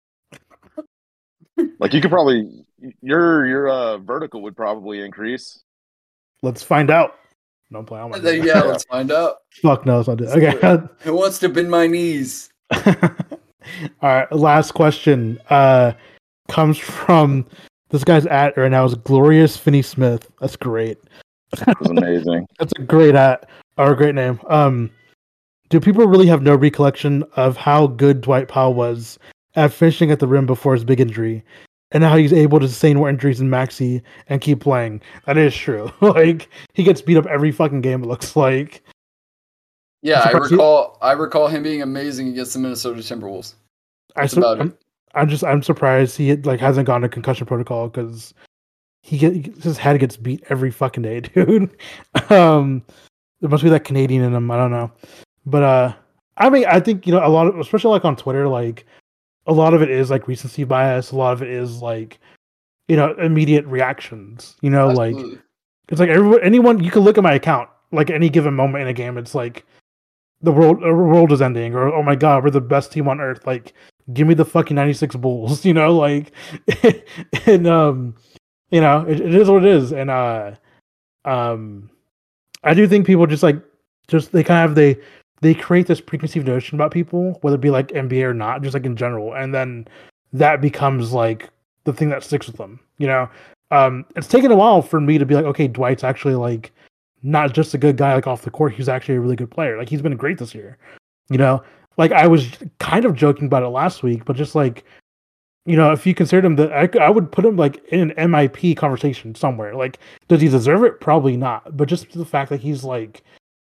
Like you could probably your your uh vertical would probably increase. Let's find out. Don't play. I'm not doing Yeah, that. let's find out. Fuck no, it's not doing. Okay. Who wants to bend my knees? All right, last question uh, comes from this guy's at right now is Glorious Finney Smith. That's great. It was amazing. That's a great at or a great name. Um, do people really have no recollection of how good Dwight Powell was at finishing at the rim before his big injury, and how he's able to sustain more injuries than Maxey and keep playing? That is true. Like, he gets beat up every fucking game. It looks like. Yeah, I Surprised you- recall I recall him being amazing against the Minnesota Timberwolves. I That's su- about I'm, it. I'm just I'm surprised he like hasn't gone to concussion protocol because he get his head gets beat every fucking day, dude. um, there must be that Canadian in him. I don't know, but uh, I mean, I think you know a lot of, especially like on Twitter, like a lot of it is like recency bias. A lot of it is like you know immediate reactions. You know, like Absolutely. it's like everyone, anyone you can look at my account like any given moment in a game. It's like the world, the world is ending, or oh my god, we're the best team on earth. Like, give me the fucking ninety-six Bulls, you know, like, and um, you know, it, it is what it is, and uh, um, I do think people just like, just they kind of they they create this preconceived notion about people, whether it be like N B A or not, just like in general, and then that becomes like the thing that sticks with them, you know. Um, it's taken a while for me to be like, okay, Dwight's actually like not just a good guy like off the court, he's actually a really good player. Like he's been great this year. You know, like I was kind of joking about it last week, but just like, you know, if you considered him, the I, I would put him like in an M I P conversation somewhere. Like, does he deserve it? Probably not. But just the fact that he's like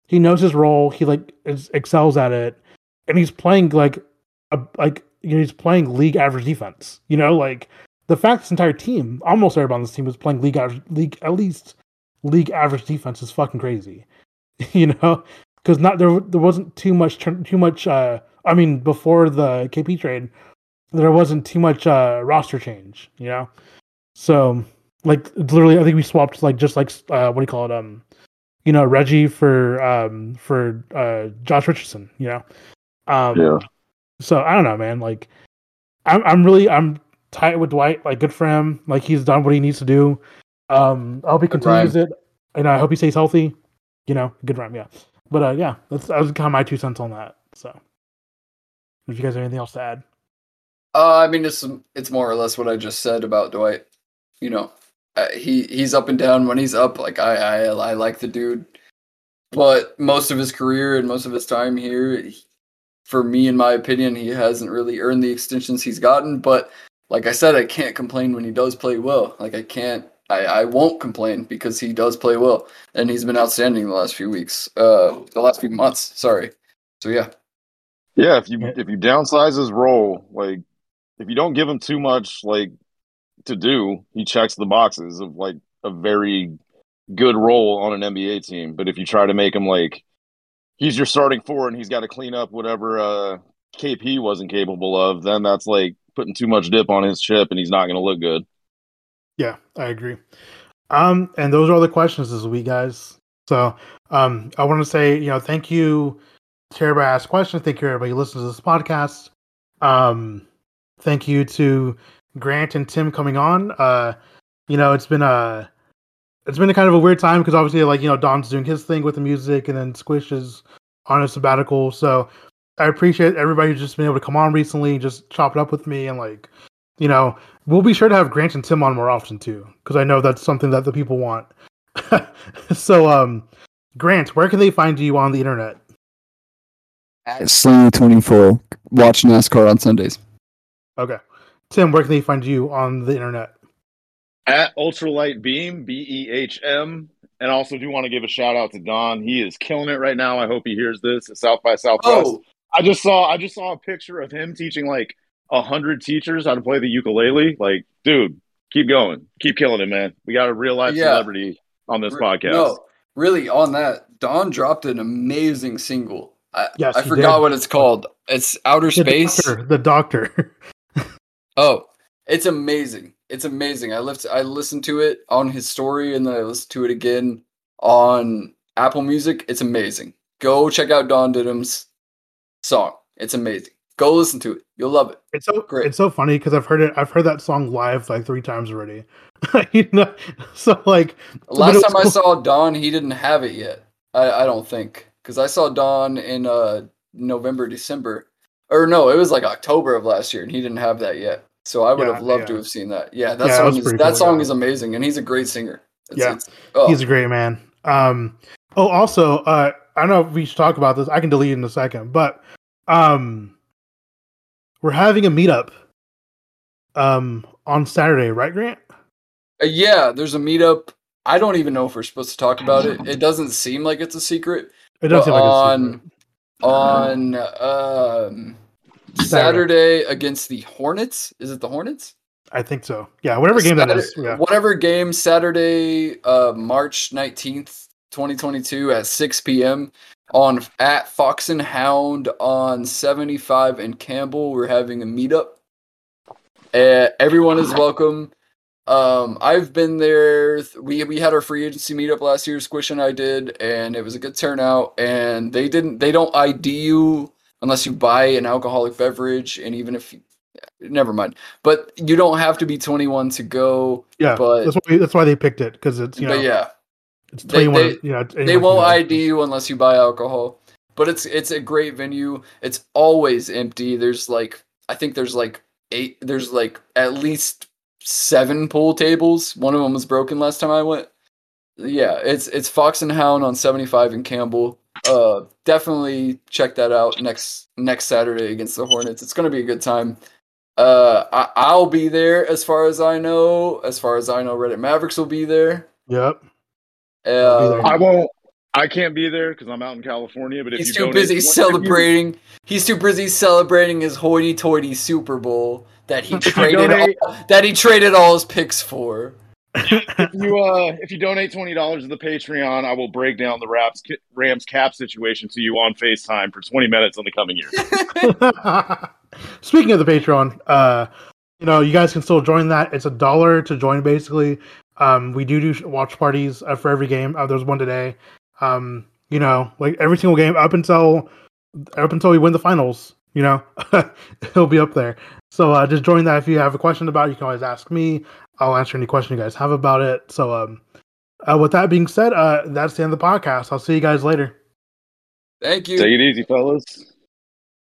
he knows his role. He like is, excels at it, and he's playing like a like you know he's playing league average defense. You know, like the fact this entire team, almost everybody on this team, was playing league average, league at least league average defense is fucking crazy. You know, because not there there wasn't too much too much. Uh, I mean, before the K P trade, there wasn't too much uh, roster change. You know, so like literally, I think we swapped like just like uh, what do you call it? Um, you know, Reggie for um for uh Josh Richardson. You know, um, Yeah. So I don't know, man. Like, I'm I'm really I'm tight with Dwight. Like, good for him. Like, he's done what he needs to do. Um, I hope he Good continues rhyme. it, and I hope he stays healthy. You know, good rhyme, yeah. But uh, yeah, that's that was kind of my two cents on that. So, if you guys have anything else to add, Uh, I mean, it's it's more or less what I just said about Dwight. You know, uh, he he's up and down. When he's up, like I I I like the dude, but most of his career and most of his time here, he- for me, in my opinion, he hasn't really earned the extensions he's gotten. But like I said, I can't complain when he does play well. Like I can't, I, I won't complain because he does play well, and he's been outstanding the last few weeks, uh, the last few months. Sorry. So yeah, Yeah, if you Yeah. if you downsize his role, like if you don't give him too much like to do, he checks the boxes of like a very good role on an N B A team. But if you try to make him like he's your starting four and he's got to clean up whatever uh, K P wasn't capable of, then that's like putting too much dip on his chip, and he's not going to look good. yeah, I agree. Um, and those are all the questions this week, guys. So, um, I want to say, you know, thank you to everybody who asked questions. Thank you, everybody who listens to this podcast. Um, thank you to Grant and Tim coming on. Uh, you know, it's been a it's been a kind of a weird time because obviously, like, you know, Don's doing his thing with the music, and then Squish is on a sabbatical. So I appreciate everybody who's just been able to come on recently, just chop it up with me, and like, you know, we'll be sure to have Grant and Tim on more often too, because I know that's something that the people want. So, um, Grant, where can they find you on the internet? Sling twenty-four. Watch NASCAR on Sundays. Okay, Tim, where can they find you on the internet? At Ultralight Beam, B E H M. And I also do want to give a shout out to Don. He is killing it right now. I hope he hears this at South by Southwest. Oh, I just saw I just saw a picture of him teaching like a hundred teachers how to play the ukulele. Like, dude, keep going. Keep killing it, man. We got a real life Yeah. celebrity on this Re- podcast. No, really, on that, Don dropped an amazing single. I, Yes, I he forgot did. what it's called. It's Outer The Space. doctor, the doctor. Oh, it's amazing. It's amazing. I lift, I listened to it on his story, and then I listened to it again on Apple Music. It's amazing. Go check out Don Didim's song. It's amazing. Go listen to it. You'll love it. It's so Great. it's so funny because I've heard it. I've heard that song live like three times already. You know, so like Last but it time I was cool. saw Don, he didn't have it yet. I, I don't think. Because I saw Don in uh, November, December. Or no, it was like October of last year, and he didn't have that yet. So I would Yeah, have loved to yeah. have seen that. Yeah, that Yeah, it song was is pretty that cool, song yeah. is amazing, and he's a great singer. It's, Yeah. it's, oh, He's a great man. Um, oh, also, uh, I don't know if we should talk about this. I can delete it in a second, but um, we're having a meetup um on Saturday, right, Grant? Uh, yeah, there's a meetup. I don't even know if we're supposed to talk about it. It doesn't seem like it's a secret. It does But seem like on it's secret. on um, Saturday against the Hornets. Is it the Hornets? I think so. Yeah, whatever game that Saturday- is. Yeah. Whatever game, Saturday, uh, March nineteenth, twenty twenty-two at six p.m. on at Fox and Hound on seventy-five and Campbell. We're having a meetup. Uh, everyone is welcome. Um, I've been there. We we had our free agency meetup last year. Squish and I did, and it was a good turnout. And they didn't. They don't I D you unless you buy an alcoholic beverage, and even if you, never mind. But you don't have to be twenty-one to go. Yeah, but that's why that's why they picked it because it's you know but yeah, it's they- twenty-one. they- you know, they anyone won't can go. I D you unless you buy alcohol. But it's it's a great venue. It's always empty. There's like I think there's like eight. There's like at least seven pool tables. One of them was broken last time I went. Yeah, it's it's Fox and Hound on seventy-five and Campbell. Uh, definitely check that out next next Saturday against the Hornets. It's gonna be a good time. Uh, I, I'll be there as far as I know. As far as I know, Reddit Mavericks will be there. Yep. Um, I won't I can't be there because I'm out in California. But if He's you too donate, busy if you- celebrating. He's too busy celebrating his hoity-toity Super Bowl that he If you traded donate- all, that he traded all his picks for. if you uh, if you donate twenty dollars to the Patreon, I will break down the Rams Rams cap situation to you on FaceTime for twenty minutes in the coming year. Speaking of the Patreon, uh, you know, you guys can still join that. It's a dollar to join, basically. Um, we do do watch parties uh, for every game. Uh, there's one today. Um, you know, like every single game up until up until we win the finals. You know, it'll be up there. So uh, just join that. If you have a question about it, you can always ask me. I'll answer any question you guys have about it. So um, uh, with that being said, uh, that's the end of the podcast. I'll see you guys later. Thank you. Take it easy, fellas.